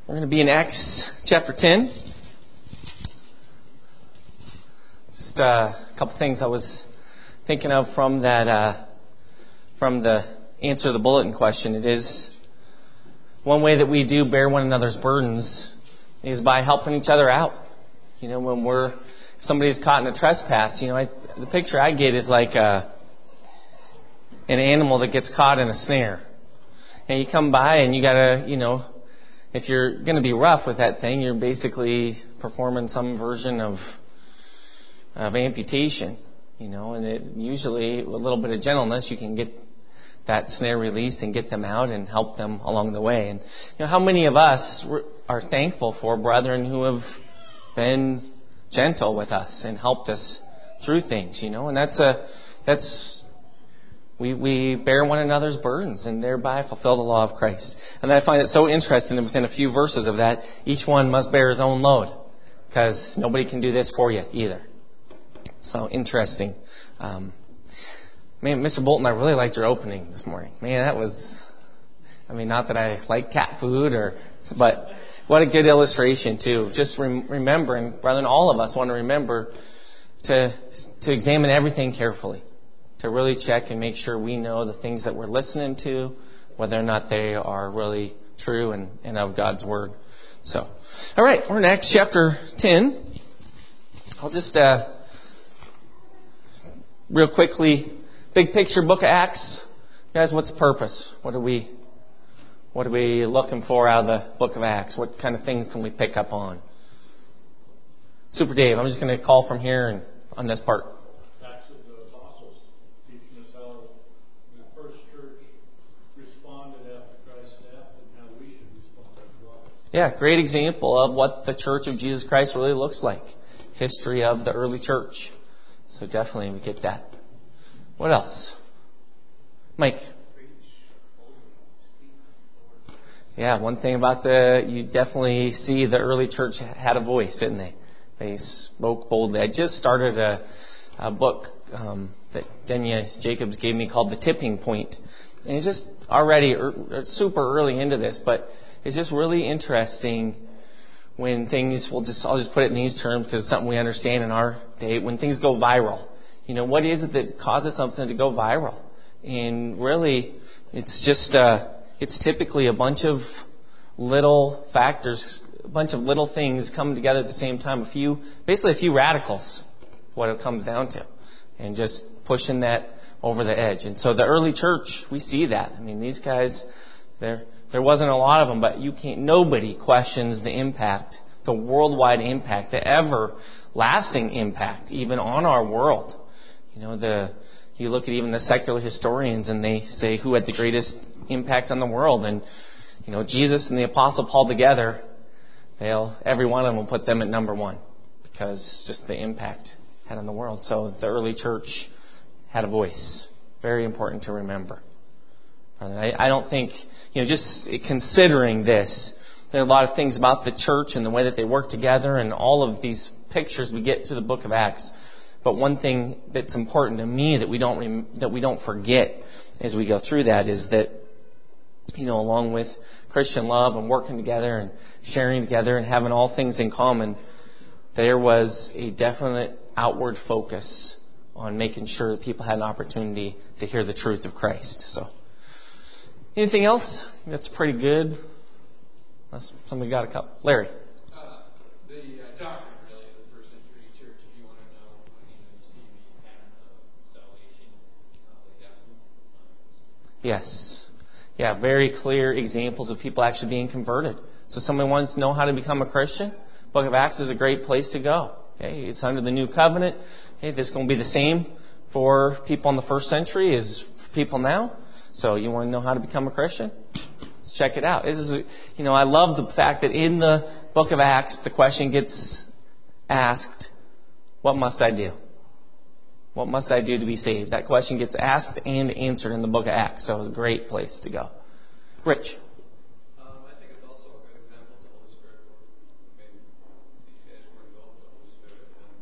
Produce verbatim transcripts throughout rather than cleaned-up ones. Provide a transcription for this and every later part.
We're going to be in Acts chapter ten. Just uh, a couple things I was thinking of from that, uh, from the answer to the bulletin question. It is one way that we do bear one another's burdens is by helping each other out. You know, when we're if somebody's caught in a trespass, you know, I, the picture I get is like a, an animal that gets caught in a snare, and you come by and you gotta, you know. If you're going to be rough with that thing, you're basically performing some version of of amputation, you know, and it, usually with a little bit of gentleness, you can get that snare released and get them out and help them along the way. And, you know, how many of us are thankful for brethren who have been gentle with us and helped us through things, you know, and that's a, that's, We we bear one another's burdens and thereby fulfill the law of Christ. And I find it so interesting that within a few verses of that, each one must bear his own load, because nobody can do this for you either. So interesting. Um, man, Mister Bolton, I really liked your opening this morning. Man, that was, I mean, not that I like cat food, or, but what a good illustration too. Just rem- remembering, brethren, all of us want to remember to to examine everything carefully. To really check and make sure we know the things that we're listening to, whether or not they are really true and, and of God's Word. So, all right, we're in Acts chapter ten. I'll just, uh, real quickly, big picture book of Acts. Guys, what's the purpose? What are we, what are we looking for out of the book of Acts? What kind of things can we pick up on? Super Dave, I'm just going to call from here and on this part. Yeah, great example of what the Church of Jesus Christ really looks like. History of the early church. So definitely we get that. What else? Mike? Yeah, one thing about the, you definitely see the early church had a voice, didn't they? They spoke boldly. I just started a, a book um, that Denya Jacobs gave me called The Tipping Point. And it's just already er, super early into this, but it's just really interesting when things, we'll just, I'll just put it in these terms because it's something we understand in our day, when things go viral. You know, what is it that causes something to go viral? And really, it's just, uh, it's typically a bunch of little factors, a bunch of little things come together at the same time. A few, basically a few radicals, what it comes down to. And just pushing that over the edge. And so the early church, we see that. I mean, these guys, they're, There wasn't a lot of them, but you can't, nobody questions the impact, the worldwide impact, the everlasting impact, even on our world. You know, the, you look at even the secular historians and they say who had the greatest impact on the world. And, you know, Jesus and the Apostle Paul together, they'll, every one of them will put them at number one because just the impact had on the world. So the early church had a voice. Very important to remember. I, I don't think, you know, just considering this, there are a lot of things about the church and the way that they work together and all of these pictures we get through the book of Acts. But one thing that's important to me that we don't rem- that we don't forget as we go through that is that, you know, along with Christian love and working together and sharing together and having all things in common, there was a definite outward focus on making sure that people had an opportunity to hear the truth of Christ. So. Anything else? That's pretty good. Unless somebody got a couple. Larry. Uh, the uh, doctrine, really, of the first century church, if you want to know, you know, you see the pattern of salvation uh, laid out. Yes. Yeah, very clear examples of people actually being converted. So somebody wants to know how to become a Christian, Book of Acts is a great place to go. Okay, it's under the new covenant. Okay, this is going to be the same for people in the first century as for people now. So you want to know how to become a Christian? Let's check it out. This is, you know, I love the fact that in the book of Acts, the question gets asked, what must I do? What must I do to be saved? That question gets asked and answered in the book of Acts. So it's a great place to go. Rich. Um, I think it's also a good example of the Holy Spirit. Maybe these guys were involved with the Holy Spirit, and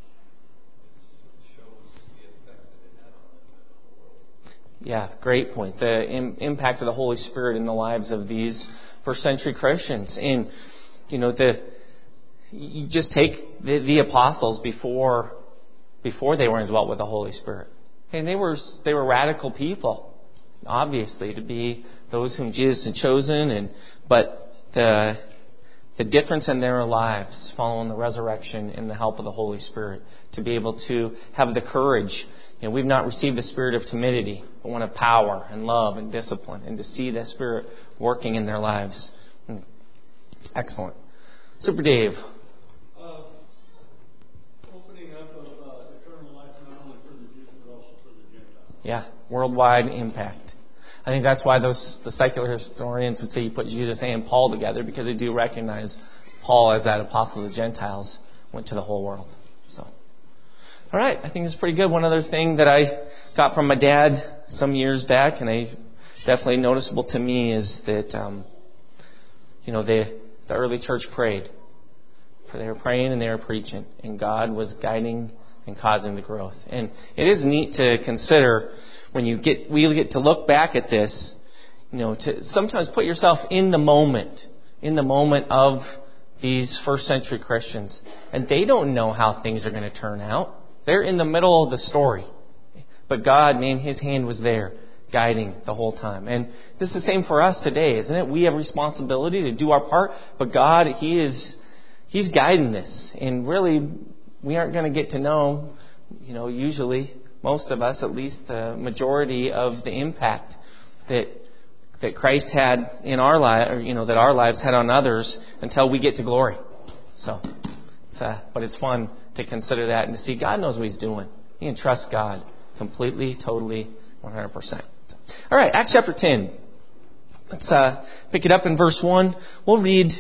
it shows the effect that it had on them and on the world. Yeah, great point. The im- impact of the Holy Spirit in the lives of these first century Christians. And, you know, the you just take the, the apostles before before they were indwelt with the Holy Spirit. And they were they were radical people, obviously, to be those whom Jesus had chosen. And but the the difference in their lives following the resurrection and the help of the Holy Spirit to be able to have the courage. You know, we've not received a spirit of timidity, but one of power and love and discipline, and to see that Spirit working in their lives. Excellent. Super Dave. Uh, opening up of uh, eternal life not only for the Jews but also for the Gentiles. Yeah, worldwide impact. I think that's why those the secular historians would say you put Jesus and Paul together, because they do recognize Paul as that apostle of the Gentiles went to the whole world. So. All right, I think it's pretty good. One other thing that I got from my dad some years back, and I definitely noticeable to me, is that um, you know the the early church prayed. For they were praying and they were preaching, and God was guiding and causing the growth. And it is neat to consider when you get we get to look back at this. You know, to sometimes put yourself in the moment, in the moment of these first century Christians, and they don't know how things are going to turn out. They're in the middle of the story. But God, man, His hand was there, guiding the whole time. And this is the same for us today, isn't it? We have responsibility to do our part, but God, He is, He's guiding this. And really, we aren't going to get to know, you know, usually, most of us, at least the majority of the impact that that Christ had in our life, you know, that our lives had on others until we get to glory. So, it's, uh, but it's fun to consider that and to see God knows what He's doing. You can trust God completely, totally, one hundred percent. All right, Acts chapter ten. Let's uh, pick it up in verse one. We'll read.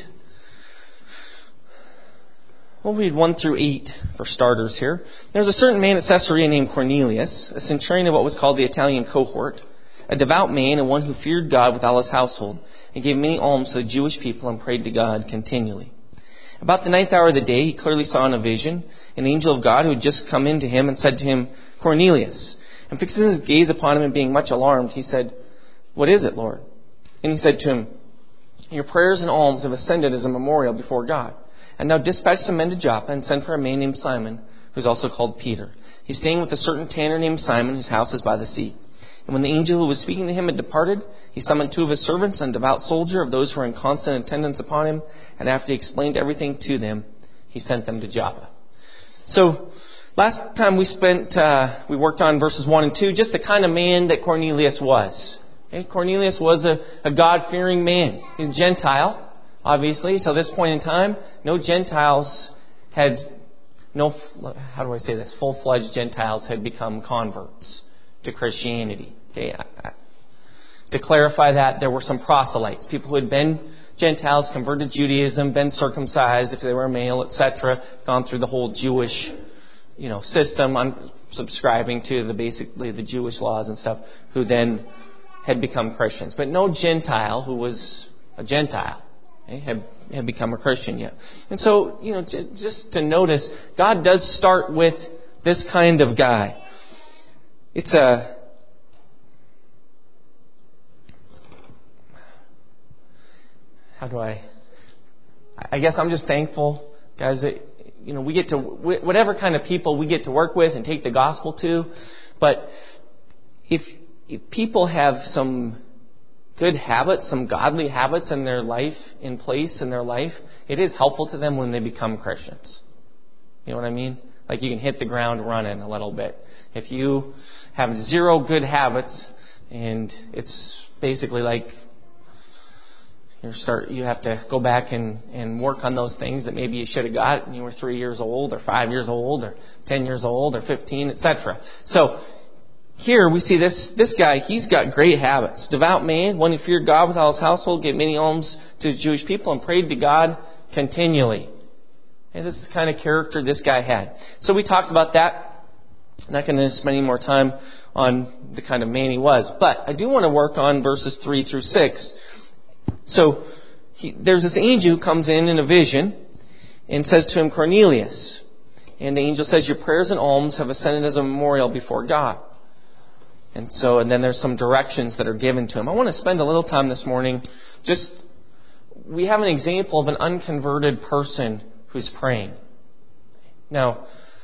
We'll read one through eight for starters here. There was a certain man at Caesarea named Cornelius, a centurion of what was called the Italian cohort, a devout man and one who feared God with all his household, and gave many alms to the Jewish people and prayed to God continually. About the ninth hour of the day, he clearly saw in a vision an angel of God who had just come in to him and said to him, Cornelius. And fixing his gaze upon him and being much alarmed, he said, What is it, Lord? And he said to him, Your prayers and alms have ascended as a memorial before God. And now dispatch some men to Joppa and send for a man named Simon, who is also called Peter. He's staying with a certain tanner named Simon, whose house is by the sea. And when the angel who was speaking to him had departed, he summoned two of his servants and a devout soldier of those who were in constant attendance upon him. And after he explained everything to them, he sent them to Joppa. So, last time we spent, uh, we worked on verses one and two, just the kind of man that Cornelius was. Okay? Cornelius was a, a God-fearing man. He's a Gentile, obviously. Till this point in time, no Gentiles had, no, how do I say this? Full-fledged Gentiles had become converts to Christianity. Okay, to clarify that, there were some proselytes, people who had been Gentiles, converted to Judaism, been circumcised if they were male, et cetera, gone through the whole Jewish, you know, system, on subscribing to the basically the Jewish laws and stuff, who then had become Christians. But no Gentile who was a Gentile okay, had had become a Christian yet. And so, you know, j- just to notice, God does start with this kind of guy. It's a how do I I guess I'm just thankful, guys, that, you know, we get to whatever kind of people we get to work with and take the gospel to, but if if people have some good habits, some godly habits in their life, in place in their life, it is helpful to them when they become Christians. You know what I mean? Like you can hit the ground running a little bit. If you have zero good habits, and it's basically like you start, you have to go back and, and work on those things that maybe you should have got when you were three years old, or five years old, or ten years old, or fifteen, et cetera. So here we see this this guy. He's got great habits. Devout man, one who feared God with all his household, gave many alms to the Jewish people, and prayed to God continually. And this is the kind of character this guy had. So we talked about that. I'm not going to spend any more time on the kind of man he was. But I do want to work on verses three through six. So he, there's this angel who comes in in a vision and says to him, Cornelius. And the angel says, Your prayers and alms have ascended as a memorial before God. And so, and then there's some directions that are given to him. I want to spend a little time this morning just we have an example of an unconverted person who's praying. Now,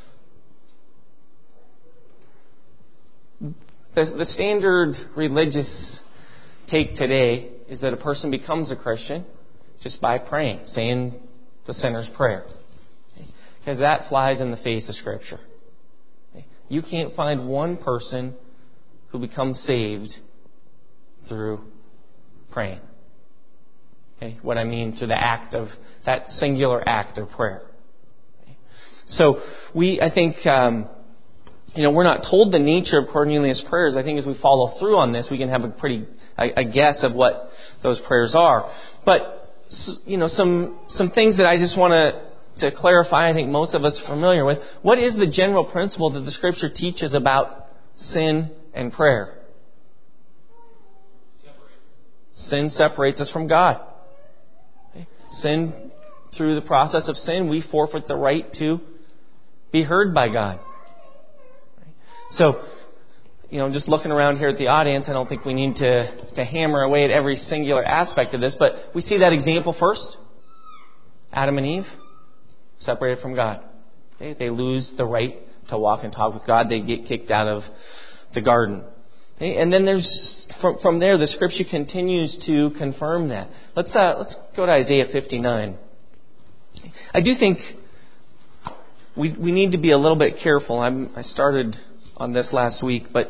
the, the standard religious take today is that a person becomes a Christian just by praying, saying the sinner's prayer. Because that flies in the face of Scripture. You can't find one person who becomes saved through praying. Okay? What I mean to the act of, that singular act of prayer. Okay? So we, I think, um, you know, we're not told the nature of Cornelius' prayers. I think as we follow through on this, we can have a pretty, a, a guess of what those prayers are. But, you know, some, some things that I just want to, to clarify, I think most of us are familiar with. What is the general principle that the Scripture teaches about sin and prayer? Sin separates us from God. Okay? Sin, through the process of sin, we forfeit the right to be heard by God. So, you know, just looking around here at the audience, I don't think we need to, to hammer away at every singular aspect of this, but we see that example first. Adam and Eve, separated from God. Okay? They lose the right to walk and talk with God. They get kicked out of the garden. Okay? And then there's, from, from there, the Scripture continues to confirm that. Let's, uh, let's go to Isaiah fifty-nine. I do think we, we need to be a little bit careful. I'm, I started on this last week, but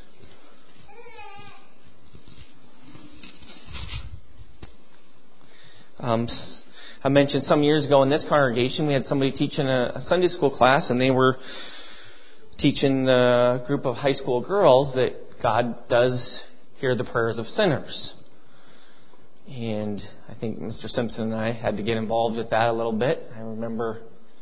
um, I mentioned some years ago in this congregation, we had somebody teaching a, a Sunday school class, and they were teaching a group of high school girls that God does hear the prayers of sinners. And I think Mister Simpson and I had to get involved with that a little bit. I remember,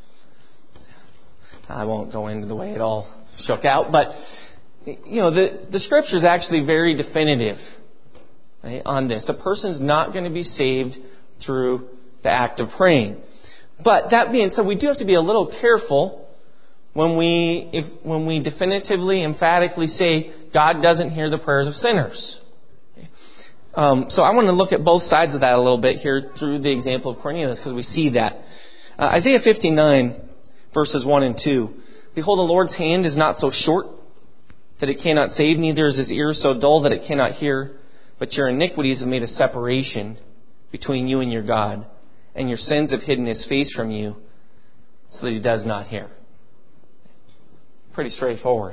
I won't go into the way it all shook out, but you know, the, the Scripture is actually very definitive, right, on this. A person's not going to be saved through the act of praying. But that being said, we do have to be a little careful when we if when we definitively, emphatically say God doesn't hear the prayers of sinners. Um, so I want to look at both sides of that a little bit here through the example of Cornelius, because we see that. Uh, Isaiah fifty-nine, verses one and two. Behold, the Lord's hand is not so short that it cannot save, neither is His ear so dull that it cannot hear. But your iniquities have made a separation between you and your God, and your sins have hidden His face from you, so that He does not hear. Pretty straightforward.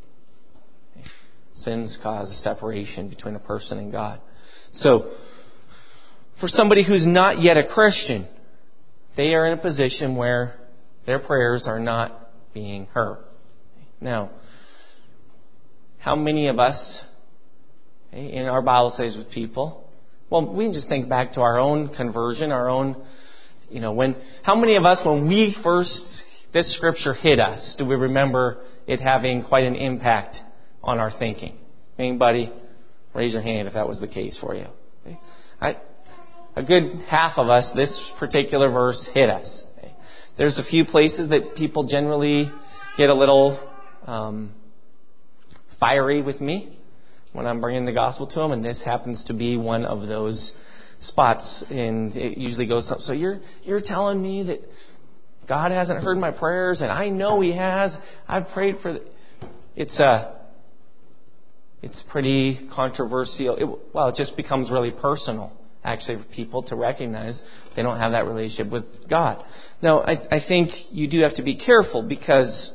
Sins cause a separation between a person and God. So, for somebody who's not yet a Christian, they are in a position where their prayers are not being heard. Now, how many of us in our Bible studies with people, well, we can just think back to our own conversion, our own, you know, when, how many of us, when we first, this Scripture hit us, do we remember it having quite an impact on our thinking? Anybody? Raise your hand if that was the case for you. Okay. I, a good half of us, this particular verse hit us. Okay. There's a few places that people generally get a little um, fiery with me when I'm bringing the gospel to them, and this happens to be one of those spots. And it usually goes up. So you're you're telling me that God hasn't heard my prayers, and I know He has. I've prayed for. The... It's a. Uh, It's pretty controversial. It, well, it just becomes really personal, actually, for people to recognize they don't have that relationship with God. Now, I, I think you do have to be careful because,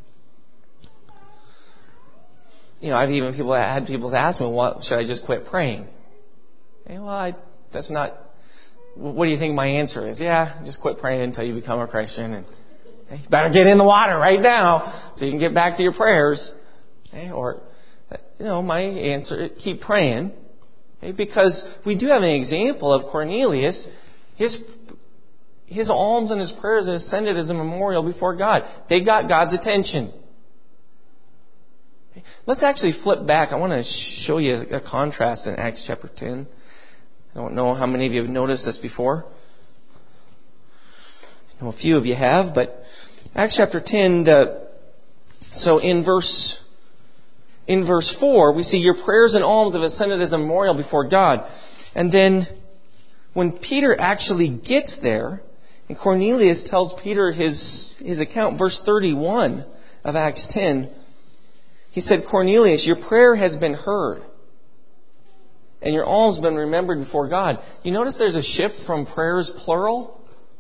you know, I've even people had people ask me, "Well, should I just quit praying?" Okay, well, I, that's not. What do you think my answer is? Yeah, just quit praying until you become a Christian, and okay, you better get in the water right now so you can get back to your prayers. Okay, or. You know, my answer, keep praying. Okay, because we do have an example of Cornelius. His, his alms and his prayers ascended as a memorial before God. They got God's attention. Okay, let's actually flip back. I want to show you a contrast in Acts chapter ten. I don't know how many of you have noticed this before. I know a few of you have, but Acts chapter ten, the, so in verse... In verse four, we see your prayers and alms have ascended as a memorial before God. And then when Peter actually gets there, and Cornelius tells Peter his, his account, verse thirty-one of Acts ten, he said, Cornelius, your prayer has been heard, and your alms been remembered before God. You notice there's a shift from prayers plural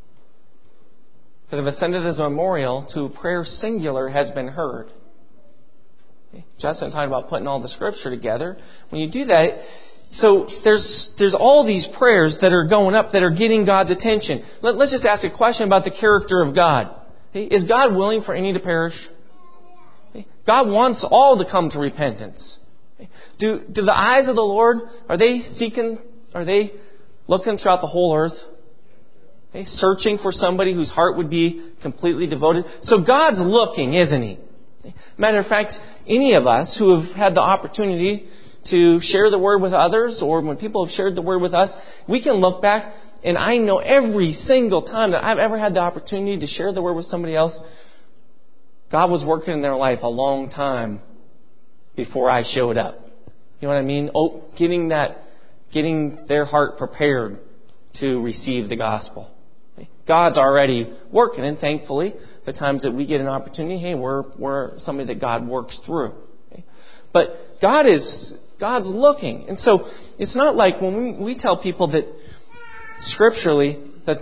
that have ascended as a memorial to prayer singular has been heard. Okay. Justin talked about putting all the Scripture together. When you do that, so there's there's all these prayers that are going up that are getting God's attention. Let, let's just ask a question about the character of God. Okay. Is God willing for any to perish? Okay. God wants all to come to repentance. Okay. Do do the eyes of the Lord, are they seeking, are they looking throughout the whole earth? Okay. Searching for somebody whose heart would be completely devoted. So God's looking, isn't He? Okay. Matter of fact, any of us who have had the opportunity to share the Word with others, or when people have shared the Word with us, we can look back, and I know every single time that I've ever had the opportunity to share the Word with somebody else, God was working in their life a long time before I showed up. You know what I mean? Oh, getting that, getting their heart prepared to receive the gospel. God's already working, and thankfully, the times that we get an opportunity, hey, we're we're somebody that God works through. But God is God's looking. And so it's not like when we, we tell people that scripturally that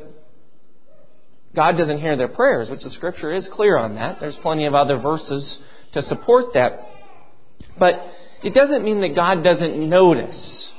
God doesn't hear their prayers, which the Scripture is clear on that. There's plenty of other verses to support that. But it doesn't mean that God doesn't notice.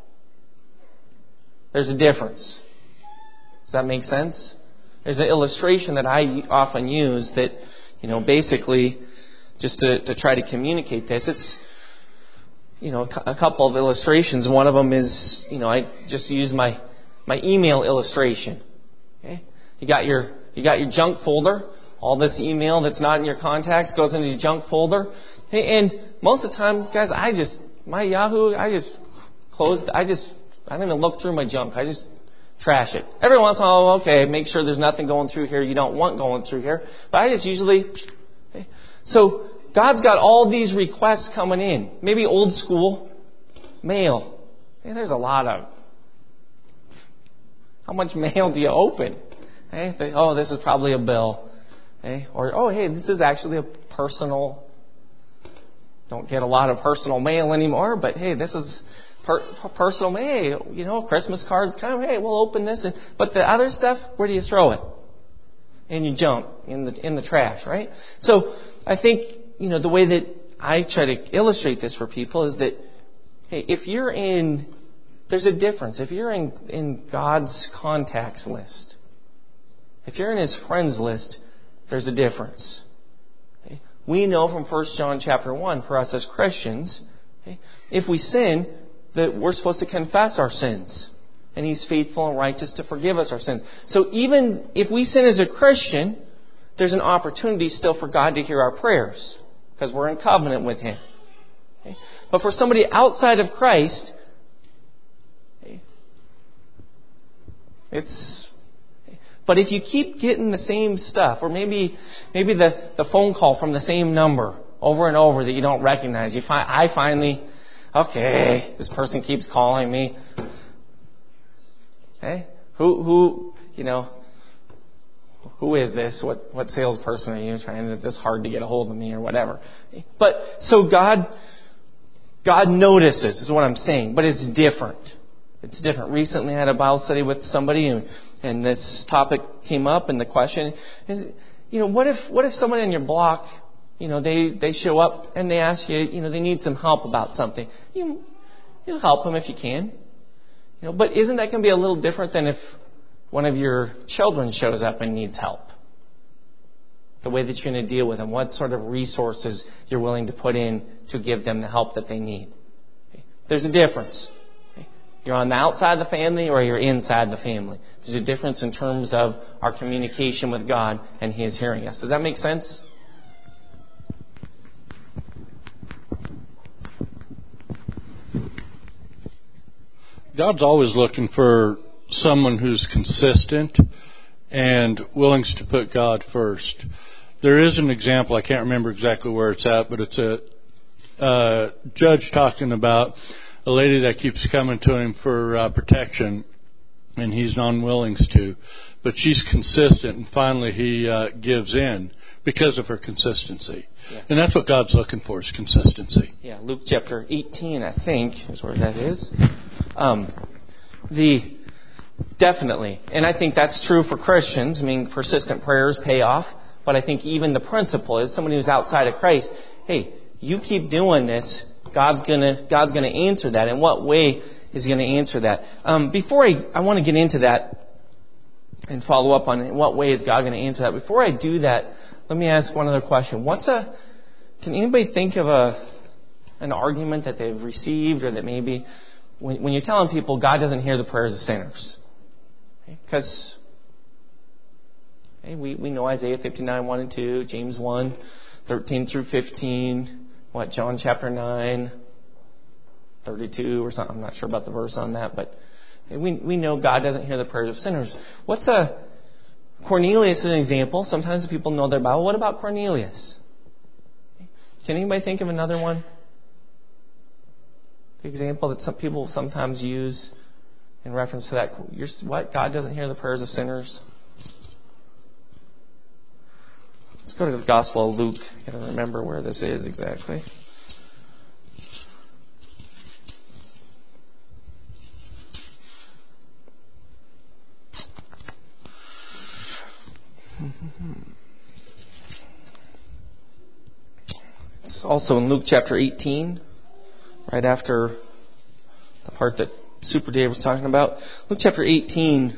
There's a difference. Does that make sense? There's an illustration that I often use that, you know, basically just to, to try to communicate this. It's, you know, a couple of illustrations. One of them is, you know, I just use my, my email illustration. Okay? You got your, you got your junk folder. All this email that's not in your contacts goes into your junk folder. Hey, and most of the time, guys, I just, my Yahoo, I just closed, I just, I don't even look through my junk. I just trash it. Every once in a while, okay, make sure there's nothing going through here you don't want going through here. But I just usually, okay. So God's got all these requests coming in. Maybe old school mail. Hey, there's a lot of. How much mail do you open? Hey, they, oh, this is probably a bill. Hey, or oh, hey, this is actually a personal. Don't get a lot of personal mail anymore, but hey, this is per, personal mail. You know, Christmas cards come. Hey, we'll open this. And, but the other stuff, where do you throw it? In your junk, in the in the trash, right? So I think, you know, the way that I try to illustrate this for people is that, hey, if you're in, there's a difference. If you're in, in God's contacts list, if you're in His friends list, there's a difference. Okay? We know from First John chapter one, for us as Christians, okay, if we sin, that we're supposed to confess our sins. And He's faithful and righteous to forgive us our sins. So even if we sin as a Christian, there's an opportunity still for God to hear our prayers, because we're in covenant with Him. Okay? But for somebody outside of Christ, okay, it's. But if you keep getting the same stuff, or maybe maybe the, the phone call from the same number over and over that you don't recognize, you find I finally, okay, this person keeps calling me. Okay, who who you know? Who is this? What what salesperson are you? Trying to, this hard to get a hold of me or whatever. But so God, God notices is what I'm saying, but it's different. It's different. Recently I had a Bible study with somebody and, and this topic came up, and the question is, you know, what if what if someone in your block, you know, they, they show up and they ask you, you know, they need some help about something. You you help them if you can. You know, but isn't that going to be a little different than if one of your children shows up and needs help? The way that you're going to deal with them, what sort of resources you're willing to put in to give them the help that they need. Okay. There's a difference. Okay. You're on the outside of the family or you're inside the family. There's a difference in terms of our communication with God and He is hearing us. Does that make sense? God's always looking for someone who's consistent and willing to put God first. There is an example, I can't remember exactly where it's at, but it's a uh, judge talking about a lady that keeps coming to him for uh, protection. and he's unwilling to. But she's consistent, and finally he uh, gives in because of her consistency. Yeah. And that's what God's looking for, is consistency. Yeah, Luke chapter eighteen, I think, is where that is. Um, the definitely, and I think that's true for Christians. I mean, persistent prayers pay off. But I think even the principle is somebody who's outside of Christ. Hey, you keep doing this, God's gonna God's gonna answer that. In what way is He gonna answer that? Um, before I I want to get into that and follow up on in what way is God gonna answer that. Before I do that, let me ask one other question. What's a can anybody think of a an argument that they've received, or that maybe when, when you're telling people God doesn't hear the prayers of sinners? Because okay, we, we know Isaiah fifty-nine, one and two, James one, thirteen through fifteen, what, John chapter nine, thirty-two or something. I'm not sure about the verse on that, but we we know God doesn't hear the prayers of sinners. What's a Cornelius is an example. Sometimes people know their Bible. What about Cornelius? Can anybody think of another one? The example that some people sometimes use in reference to that. You're, what? God doesn't hear the prayers of sinners? Let's go to the Gospel of Luke. I gotta remember where this is exactly. It's also in Luke chapter eighteen, right after the part that Super Dave was talking about. Luke chapter eighteen,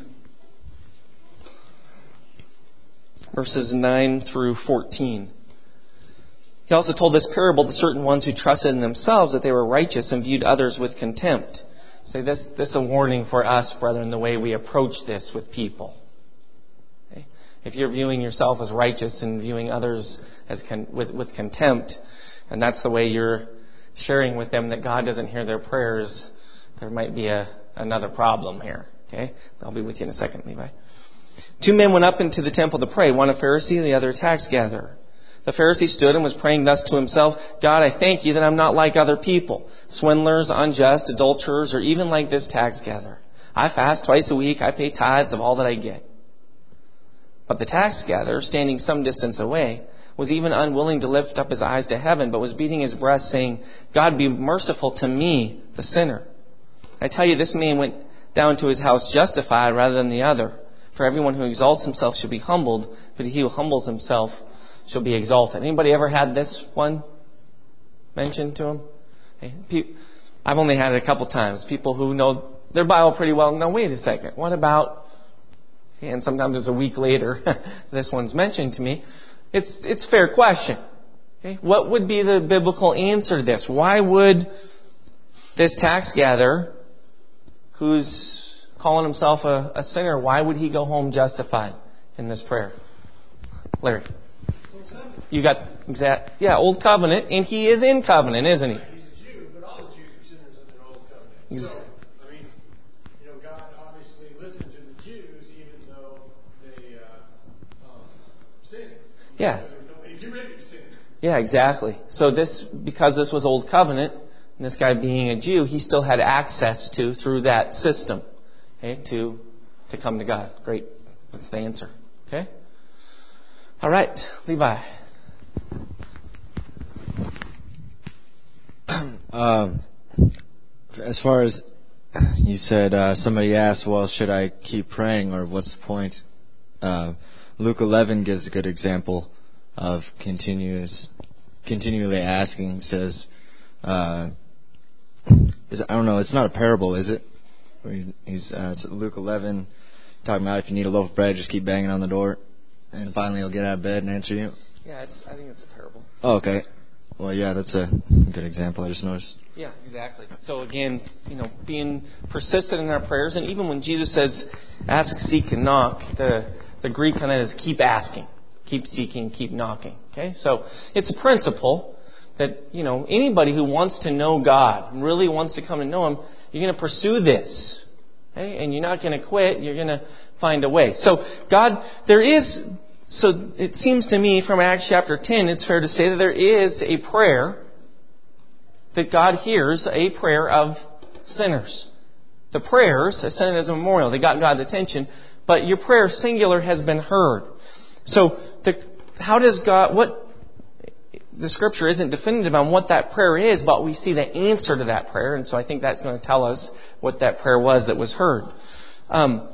verses nine through fourteen. He also told this parable to certain ones who trusted in themselves that they were righteous and viewed others with contempt. So this, this is a warning for us, brethren, the way we approach this with people. Okay? If you're viewing yourself as righteous and viewing others as con- with, with contempt, and that's the way you're sharing with them that God doesn't hear their prayers, there might be a, another problem here. Okay? I'll be with you in a second, Levi. Two men went up into the temple to pray, one a Pharisee and the other a tax gatherer. The Pharisee stood and was praying thus to himself, God, I thank you that I'm not like other people, swindlers, unjust, adulterers, or even like this tax gatherer. I fast twice a week, I pay tithes of all that I get. But the tax gatherer, standing some distance away, was even unwilling to lift up his eyes to heaven, but was beating his breast, saying, God, be merciful to me, the sinner. I tell you, this man went down to his house justified rather than the other. For everyone who exalts himself shall be humbled, but he who humbles himself shall be exalted. Anybody ever had this one mentioned to him? Hey, I've only had it a couple times. People who know their Bible pretty well. Now, wait a second. What about, and sometimes it's a week later, this one's mentioned to me. It's it's a fair question. Okay? What would be the biblical answer to this? Why would this tax gatherer, who's calling himself a, a sinner, why would he go home justified in this prayer? Larry. You got exact, yeah, Old Covenant, and he is in covenant, isn't he? He's a Jew, but all the Jews are sinners under the Old Covenant. So, I mean, you know, God obviously listened to the Jews even though they uh, um, sinned. Yeah. Because there was nobody to get rid of sin. Yeah, exactly. So this, because this was Old Covenant, and this guy being a Jew, he still had access to, through that system, okay, to to come to God. Great. That's the answer. Okay? All right, Levi. Um, as far as you said, uh, somebody asked, well, should I keep praying or what's the point? Uh, Luke eleven gives a good example of continuous, continually asking. It says, uh, is, I don't know, it's not a parable, is it? He's, uh, it's Luke eleven, talking about if you need a loaf of bread, just keep banging on the door, and finally he'll get out of bed and answer you. Yeah, it's. I think it's a parable. Oh, okay. Well, yeah, that's a good example. I just noticed. Yeah, exactly. So again, you know, being persistent in our prayers, and even when Jesus says, "Ask, seek, and knock," the the Greek on that is keep asking, keep seeking, keep knocking. Okay, so it's a principle that, you know, anybody who wants to know God, really wants to come to know Him, you're going to pursue this, okay, and you're not going to quit. You're going to find a way. So God, there is. So it seems to me from Acts chapter ten, it's fair to say that there is a prayer that God hears, a prayer of sinners. the prayers, ascended as a memorial. They got God's attention, but your prayer, singular, has been heard. So, the, how does God, what, the Scripture isn't definitive on what that prayer is, but we see the answer to that prayer, and so I think that's going to tell us what that prayer was that was heard. Um,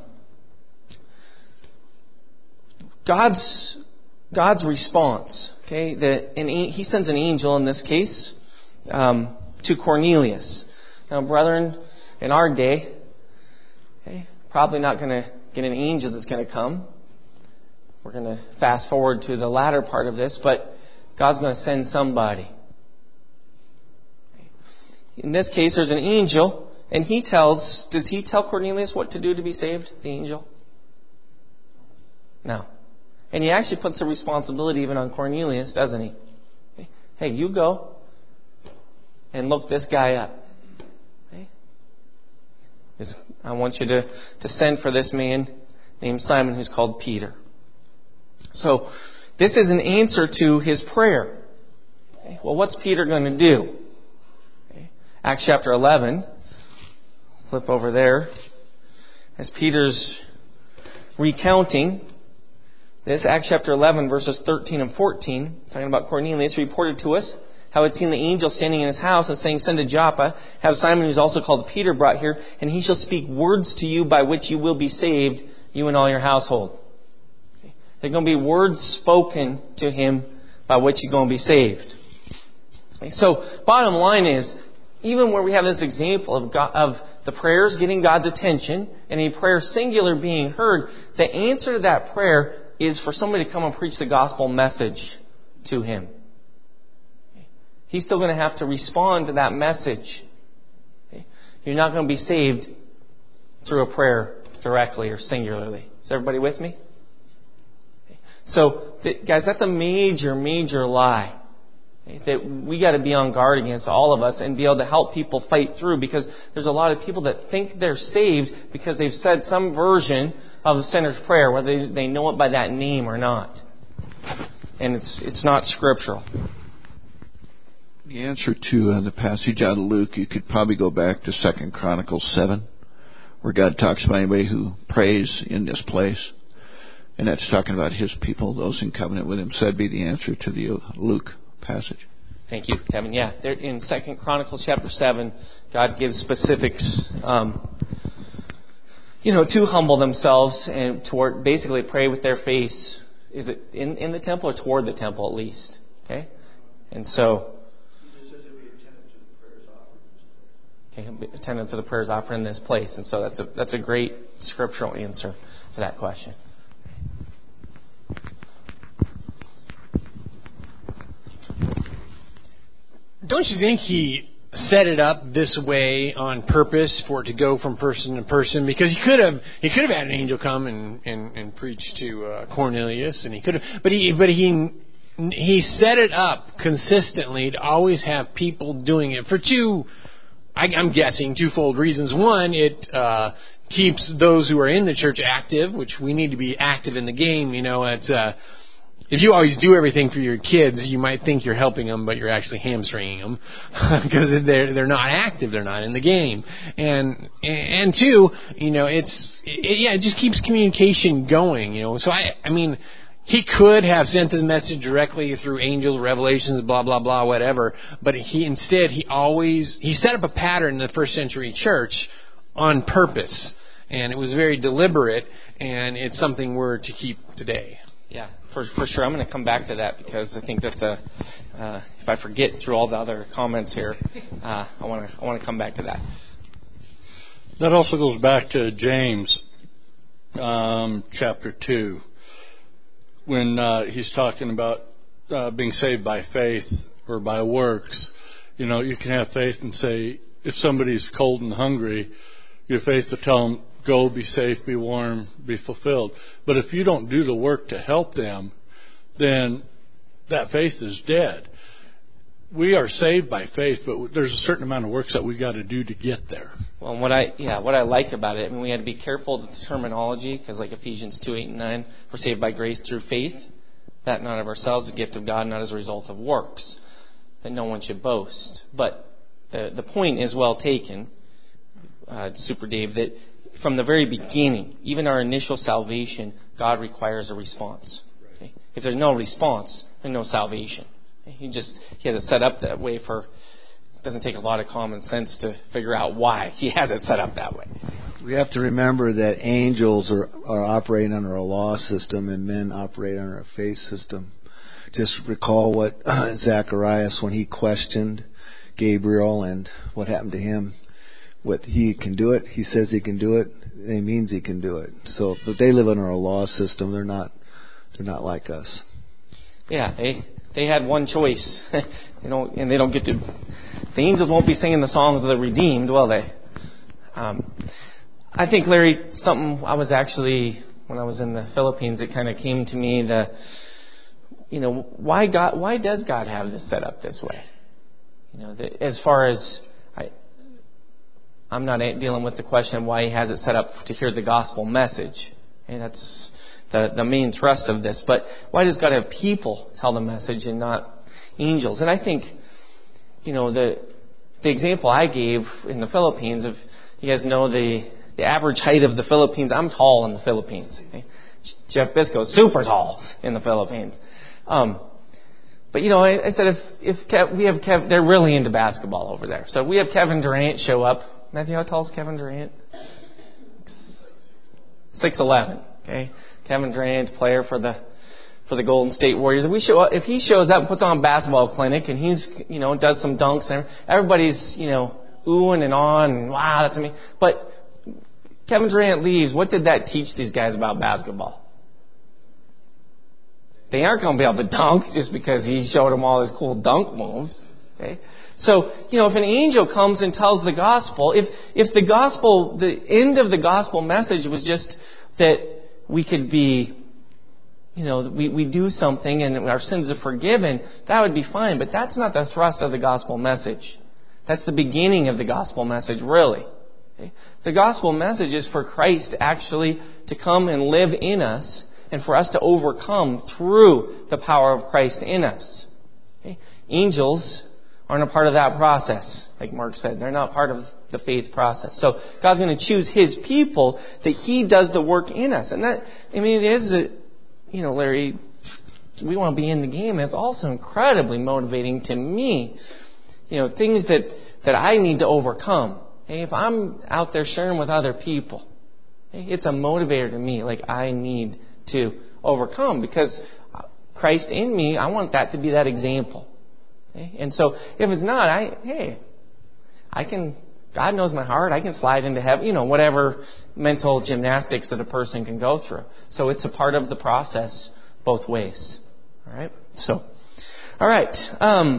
God's God's response. Okay, the, an, He sends an angel in this case um, to Cornelius. Now, brethren, in our day, okay, probably not going to get an angel that's going to come. We're going to fast forward to the latter part of this, but God's going to send somebody. In this case, there's an angel, and he tells, does he tell Cornelius what to do to be saved, the angel? No. And he actually puts the responsibility even on Cornelius, doesn't he? Hey, you go and look this guy up. Okay? I want you to, to send for this man named Simon who's called Peter. So, this is an answer to his prayer. Okay? Well, what's Peter going to do? Okay? Acts chapter eleven. Flip over there. As Peter's recounting this, Acts chapter eleven, verses thirteen and fourteen, talking about Cornelius, reported to us how he'd seen the angel standing in his house and saying, "Send to Joppa, have Simon, who's also called Peter, brought here, and he shall speak words to you by which you will be saved, you and all your household." Okay. There are going to be words spoken to him by which you're going to be saved. Okay. So, bottom line is, even where we have this example of God, of the prayers getting God's attention and a prayer singular being heard, the answer to that prayer is for somebody to come and preach the gospel message to him. He's still going to have to respond to that message. You're not going to be saved through a prayer directly or singularly. Is everybody with me? So, guys, that's a major, major lie that we got to be on guard against, all of us, and be able to help people fight through, because there's a lot of people that think they're saved because they've said some version of the sinner's prayer, whether they, they know it by that name or not. And it's it's not scriptural. The answer to uh, the passage out of Luke, you could probably go back to Second Chronicles seven, where God talks about anybody who prays in this place. And that's talking about His people, those in covenant with Him. So that'd be the answer to the Luke passage. Thank you, Kevin. Yeah, there in Second Chronicles chapter seven, God gives specifics, um, you know, to humble themselves and toward basically pray with their face. Is it in, in the temple or toward the temple at least? Okay, and so. Okay, attentive to the prayers offered in this place, and so that's a that's a great scriptural answer to that question. Don't you think he set it up this way on purpose for it to go from person to person? Because he could have he could have had an angel come and, and, and preach to uh, Cornelius, and he could have, but he but he he set it up consistently to always have people doing it for two. I, I'm guessing twofold reasons. One, it uh, keeps those who are in the church active, which we need to be active in the game. You know, it's. Uh, If you always do everything for your kids, you might think you're helping them, but you're actually hamstringing them because they're they're not active, they're not in the game. And and two, you know, it's it, yeah, it just keeps communication going. You know, so I I mean, he could have sent his message directly through angels, revelations, blah blah blah, whatever. But he instead he always he set up a pattern in the first century church on purpose, and it was very deliberate, and it's something we're to keep today. Yeah, for for sure. I'm going to come back to that because I think that's a. Uh, if I forget through all the other comments here, uh, I want to I want to come back to that. That also goes back to James, um, chapter two, when uh, he's talking about uh, being saved by faith or by works. You know, you can have faith and say, if somebody's cold and hungry, your faith to tell them, go, be safe, be warm, be fulfilled. But if you don't do the work to help them, then that faith is dead. We are saved by faith, but there's a certain amount of works that we got to do to get there. Well, what I yeah, what I like about it, I mean, we had to be careful with the terminology, because like Ephesians two, eight, and nine, we're saved by grace through faith, that not of ourselves, the gift of God, not as a result of works, that no one should boast. But the the point is well taken. uh, Super Dave, that from the very beginning, even our initial salvation, God requires a response. Okay? If there's no response, there's no salvation. Okay? He just he has it set up that way for. It doesn't take a lot of common sense to figure out why He has it set up that way. We have to remember that angels are, are operating under a law system and men operate under a faith system. Just recall what uh, Zacharias, when he questioned Gabriel and what happened to him, what he can do it, he says he can do it, it means he can do it. So, but they live under a law system. They're not, they're not like us. Yeah, they they had one choice. They don't, and they don't get to. The angels won't be singing the songs of the redeemed, will they? Um, I think, Larry, something I was actually, when I was in the Philippines, it kind of came to me, the, you know, why God, why does God have this set up this way? You know, the, as far as, I, I'm not dealing with the question of why He has it set up to hear the gospel message. Okay, that's the, the main thrust of this. But why does God have people tell the message and not angels? And I think, you know, the, the example I gave in the Philippines, if you guys know the, The average height of the Philippines, I'm tall in the Philippines. Okay? Jeff Bisco's super tall in the Philippines. Um, but, you know, I, I said if, if Kev, we have Kev, they're really into basketball over there. So if we have Kevin Durant show up, Matthew, how tall is Kevin Durant? six eleven. Okay? Kevin Durant, player for the, for the Golden State Warriors. If we show up, if he shows up and puts on a basketball clinic and he's, you know, does some dunks and everybody's, you know, oohing and on and wow, that's me. But Kevin Durant leaves. What did that teach these guys about basketball? They aren't going to be able to dunk just because he showed them all his cool dunk moves. Okay? So, you know, if an angel comes and tells the gospel, if, if the gospel, the end of the gospel message was just that we could be, you know, we, we do something and our sins are forgiven, that would be fine. But that's not the thrust of the gospel message. That's the beginning of the gospel message, really. Okay? The gospel message is for Christ actually to come and live in us and for us to overcome through the power of Christ in us. Okay? Angels aren't a part of that process, like Mark said. They're not part of the faith process. So God's going to choose His people that He does the work in us. And that, I mean, it is, a, you know, Larry, we want to be in the game. And it's also incredibly motivating to me. You know, things that, that I need to overcome. Hey, if I'm out there sharing with other people, hey, it's a motivator to me. Like, I need to overcome because Christ in me, I want that to be that example. Okay? And so if it's not, I, hey, I can, God knows my heart. I can slide into heaven, you know, whatever mental gymnastics that a person can go through. So it's a part of the process both ways. All right. So, all right. Um,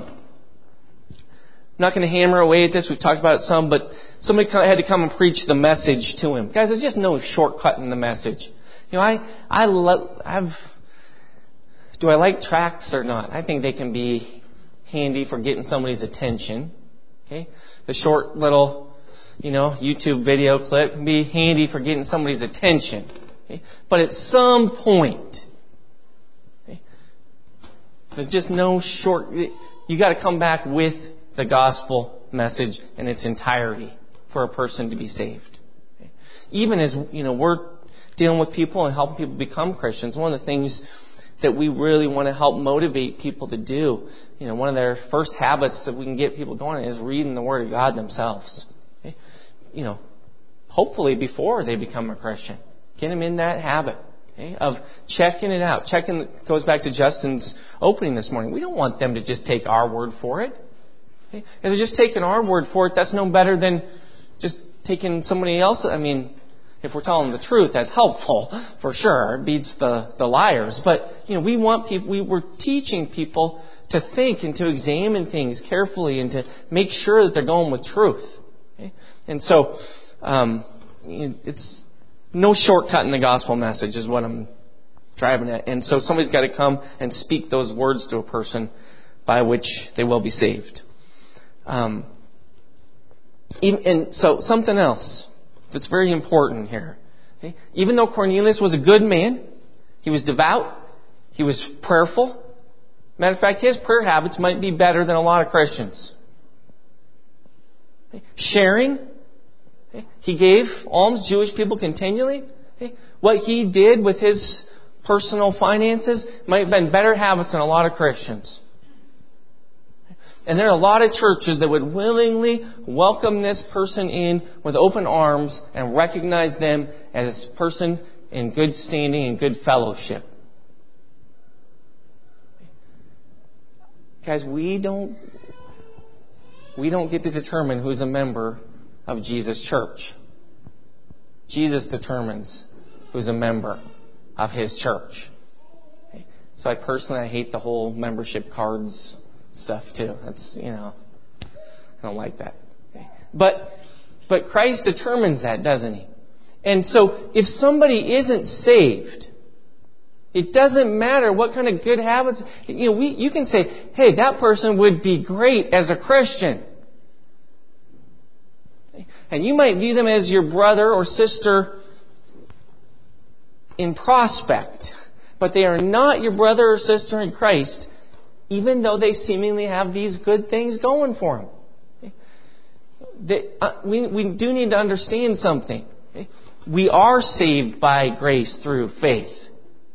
I'm not going to hammer away at this. We've talked about it some, but somebody had to come and preach the message to him. Guys, there's just no shortcut in the message. You know, I, I love, I've, do I like tracts or not? I think they can be handy for getting somebody's attention. Okay? The short little, you know, YouTube video clip can be handy for getting somebody's attention. Okay? But at some point, okay, there's just no short, you got to come back with the gospel message in its entirety for a person to be saved. Okay? Even as, you know, we're dealing with people and helping people become Christians, one of the things that we really want to help motivate people to do, you know, one of their first habits that we can get people going is reading the Word of God themselves. Okay? You know, hopefully before they become a Christian. Get them in that habit. Okay, of checking it out. Checking goes back to Justin's opening this morning. We don't want them to just take our word for it. Okay? If they're just taking our word for it, that's no better than just taking somebody else. I mean, if we're telling the truth, that's helpful for sure. It beats the, the liars. But, you know, we want people, we were teaching people to think and to examine things carefully and to make sure that they're going with truth. Okay? And so, um, it's no shortcut in the gospel message is what I'm driving at. And so somebody's got to come and speak those words to a person by which they will be saved. Um, even, and so something else that's very important here. Okay? Even though Cornelius was a good man, he was devout, he was prayerful. Matter of fact, his prayer habits might be better than a lot of Christians. Okay? Sharing He gave alms to Jewish people continually. What he did with his personal finances might have been better habits than a lot of Christians. And there are a lot of churches that would willingly welcome this person in with open arms and recognize them as a person in good standing and good fellowship. Guys, we don't we don't get to determine who's a member of Jesus' church. Jesus determines who's a member of His church. So I personally I hate the whole membership cards stuff too. That's, you know, I don't like that. But but Christ determines that, doesn't He? And so if somebody isn't saved, it doesn't matter what kind of good habits. You know, we you can say, hey, that person would be great as a Christian. And you might view them as your brother or sister in prospect, but they are not your brother or sister in Christ, even though they seemingly have these good things going for them. They, uh, we, we do need to understand something. We are saved by grace through faith.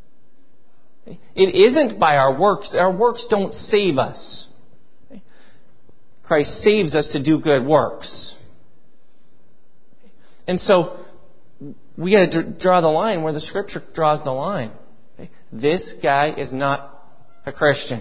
It isn't by our works. Our works don't save us. Christ saves us to do good works. And so, we got to draw the line where the Scripture draws the line. This guy is not a Christian.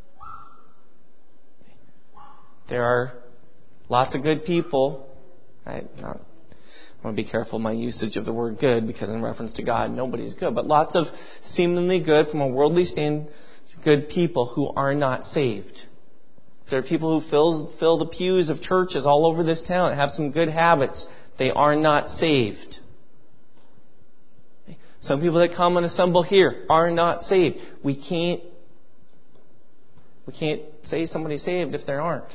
There are lots of good people. I, not, I want to be careful of my usage of the word good, because in reference to God, nobody's good. But lots of seemingly good, from a worldly stand, good people who are not saved. There are people who fill, fill the pews of churches all over this town and have some good habits. They are not saved. Some people that come and assemble here are not saved. We can't, we can't say somebody's saved if they aren't.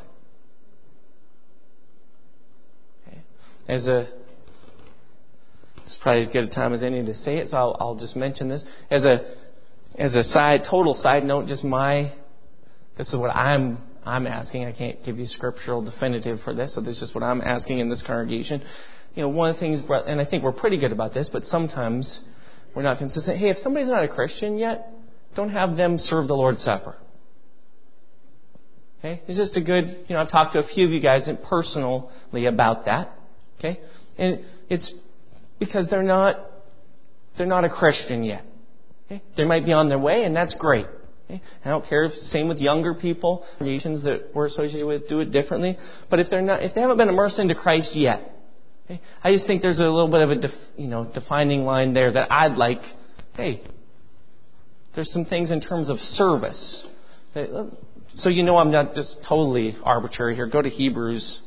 Okay. As a, this is probably as good a time as any to say it, so I'll, I'll just mention this. As a, as a side, total side note, just my, this is what I'm, I'm asking. I can't give you scriptural definitive for this, so this is just what I'm asking in this congregation. You know, one of the things, and I think we're pretty good about this, but sometimes we're not consistent. Hey, if somebody's not a Christian yet, don't have them serve the Lord's Supper. Okay? It's just a good, you know, I've talked to a few of you guys personally about that. Okay? And it's because they're not, they're not a Christian yet. Okay? They might be on their way, and that's great. Okay? I don't care if it's the same with younger people, nations that we're associated with do it differently. But if they're not, if they haven't been immersed into Christ yet, okay, I just think there's a little bit of a def, you know defining line there that I'd like. Hey, there's some things in terms of service. So you know I'm not just totally arbitrary here. Go to Hebrews.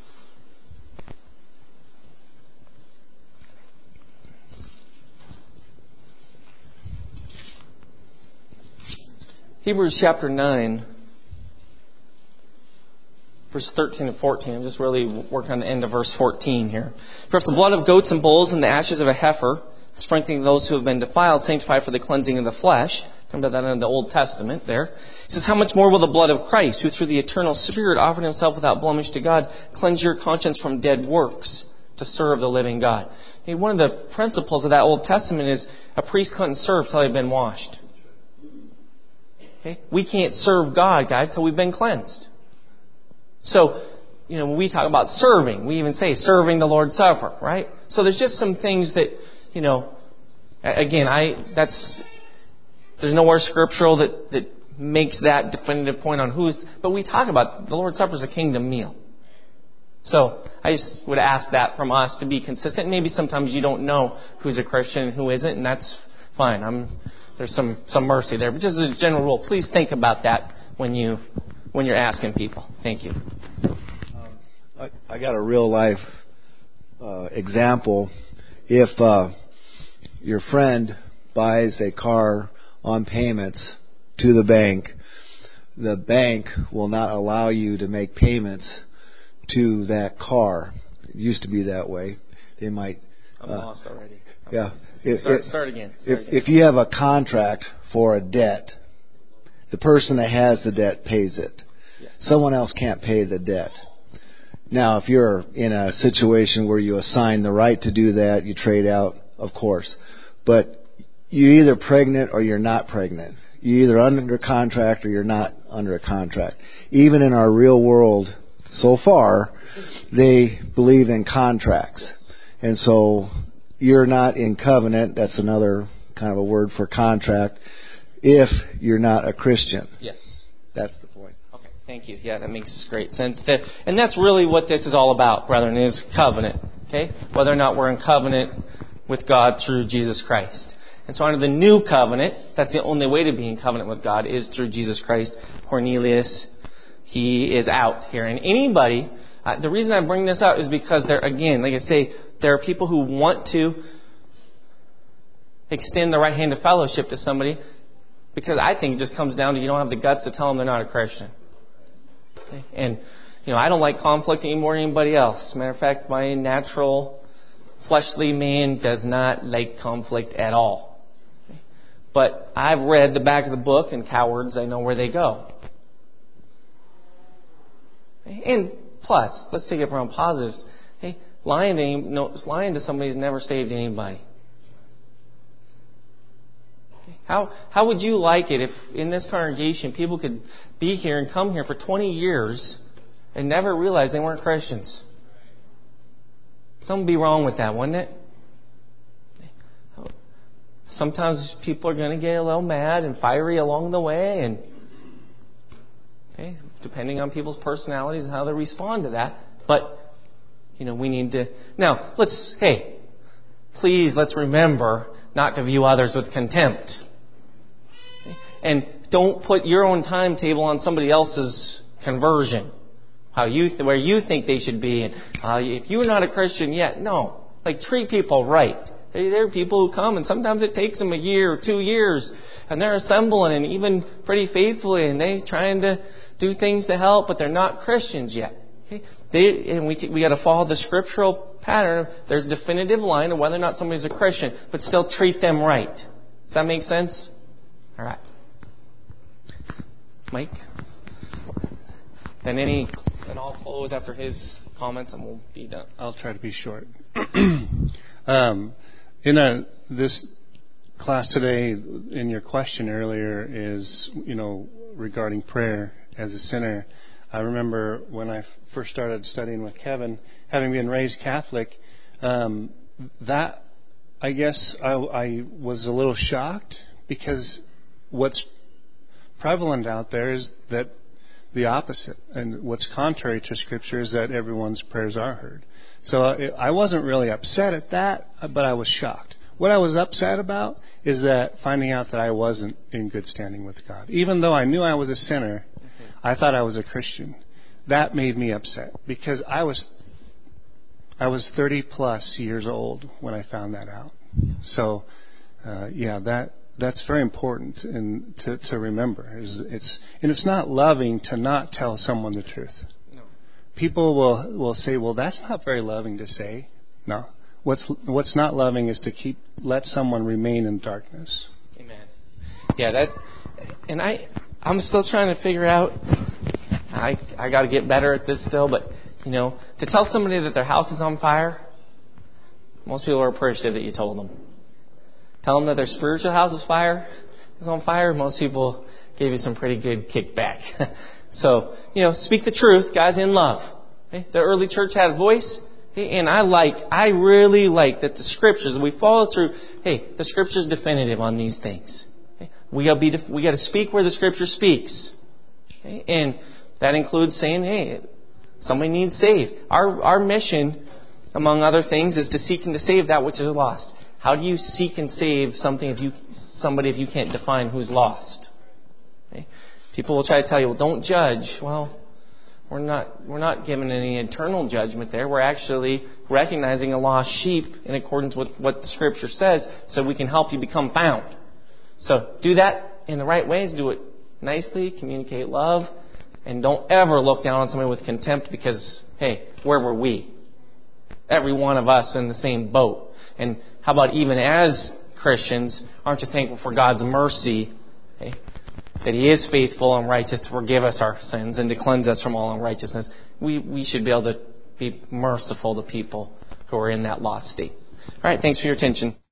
Hebrews chapter nine, verse thirteen and fourteen. I'm just really working on the end of verse fourteen here. For if the blood of goats and bulls and the ashes of a heifer, sprinkling those who have been defiled, sanctify for the cleansing of the flesh. Remember that in the Old Testament there. It says, how much more will the blood of Christ, who through the eternal Spirit offered Himself without blemish to God, cleanse your conscience from dead works to serve the living God? Hey, one of the principles of that Old Testament is a priest couldn't serve till they'd been washed. Okay? We can't serve God, guys, till we've been cleansed. So, you know, when we talk about serving, we even say serving the Lord's Supper, right? So there's just some things that, you know, again, I, that's, there's nowhere scriptural that, that makes that definitive point on who's, but we talk about the Lord's Supper is a kingdom meal. So I just would ask that from us to be consistent. Maybe sometimes you don't know who's a Christian and who isn't, and that's fine. I'm, there's some, some mercy there. But just as a general rule, please think about that when you, when you're asking people. Thank you. Um, I, I got a real life uh, example. If uh, your friend buys a car on payments to the bank, the bank will not allow you to make payments to that car. It used to be that way. They might. I'm uh, lost already. Yeah. If, start, start again. Start if, again. if you have a contract for a debt, the person that has the debt pays it. Yes. Someone else can't pay the debt. Now, if you're in a situation where you assign the right to do that, you trade out, of course. But you're either pregnant or you're not pregnant. You're either under contract or you're not under a contract. Even in our real world, so far, they believe in contracts. And so you're not in covenant. That's another kind of a word for contract. If you're not a Christian. Yes. That's the point. Okay, thank you. Yeah, that makes great sense. That, and that's really what this is all about, brethren, is covenant. Okay? Whether or not we're in covenant with God through Jesus Christ. And so under the new covenant, that's the only way to be in covenant with God is through Jesus Christ. Cornelius, he is out here. And anybody, uh, the reason I bring this out is because there, again, like I say, there are people who want to extend the right hand of fellowship to somebody because I think it just comes down to you don't have the guts to tell them they're not a Christian. Okay? And, you know, I don't like conflict any more than anybody else. Matter of fact, my natural fleshly man does not like conflict at all. But I've read the back of the book, and cowards, I know where they go. And plus, let's take it from positives. Hey, lying to, no, lying to somebody has never saved anybody. How how would you like it if in this congregation people could be here and come here for twenty years and never realize they weren't Christians? Something would be wrong with that, wouldn't it? Sometimes people are going to get a little mad and fiery along the way, and okay, depending on people's personalities and how they respond to that. But you know, we need to now. Let's hey, please let's remember not to view others with contempt, okay? And don't put your own timetable on somebody else's conversion, how you th- where you think they should be, and uh, if you're not a Christian yet, no, like treat people right. There are people who come, and sometimes it takes them a year or two years, and they're assembling, and even pretty faithfully, and they're trying to do things to help, but they're not Christians yet. Okay, they and we we got to follow the scriptural pattern. There's a definitive line of whether or not somebody's a Christian, but still treat them right. Does that make sense? All right, Mike. Then any, then I'll close after his comments, and we'll be done. I'll try to be short. um, In a, this class today, in your question earlier is, you know, regarding prayer as a sinner. I remember when I f- first started studying with Kevin, having been raised Catholic, um, that, I guess I, I was a little shocked because what's prevalent out there is that the opposite. And what's contrary to Scripture is that everyone's prayers are heard. So I wasn't really upset at that, but I was shocked. What I was upset about is that finding out that I wasn't in good standing with God. Even though I knew I was a sinner, I thought I was a Christian. That made me upset because I was I was thirty plus years old when I found that out. So, uh, yeah, that that's very important and to to remember. Is it's and it's not loving to not tell someone the truth. People will, will say, well, that's not very loving to say. No. What's what's not loving is to keep let someone remain in darkness. Amen. Yeah, that and I I'm still trying to figure out I I gotta get better at this still, but you know, to tell somebody that their house is on fire, most people are appreciative that you told them. Tell them that their spiritual house is fire is on fire, most people gave you some pretty good kickback. So, you know, speak the truth, guys, in love. Okay? The early church had a voice, okay? And I like, I really like that the Scriptures, we follow through, hey, the Scripture's definitive on these things. Okay? We gotta be, we gotta speak where the Scripture speaks. Okay? And that includes saying, hey, somebody needs saved. Our, our mission, among other things, is to seek and to save that which is lost. How do you seek and save something if you, somebody if you can't define who's lost? Okay? People will try to tell you, well, don't judge. Well, we're not, we're not giving any internal judgment there. We're actually recognizing a lost sheep in accordance with what the Scripture says so we can help you become found. So do that in the right ways. Do it nicely. Communicate love. And don't ever look down on somebody with contempt because, hey, where were we? Every one of us in the same boat. And how about even as Christians, aren't you thankful for God's mercy? Okay? That He is faithful and righteous to forgive us our sins and to cleanse us from all unrighteousness. We we should be able to be merciful to people who are in that lost state. All right, thanks for your attention.